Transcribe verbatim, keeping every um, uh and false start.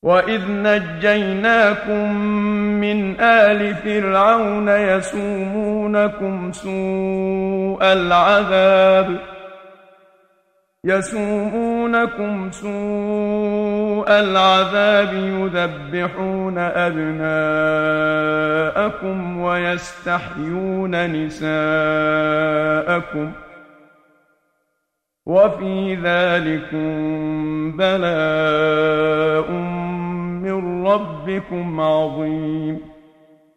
وَإِذْ نَجَّيْنَاكُم مِّنْ آلِ فِرْعَوْنَ يَسُومُونَكُمْ سُوءَ الْعَذَابِ يَسُومُونَكُمْ سُوءَ الْعَذَابِ يُذَبِّحُونَ أَبْنَاءَكُمْ وَيَسْتَحْيُونَ نِسَاءَكُمْ ۚ وَفِي ذَٰلِكُم بَلَاءٌ مِّن رَّبِّكُمْ عَظِيمٌ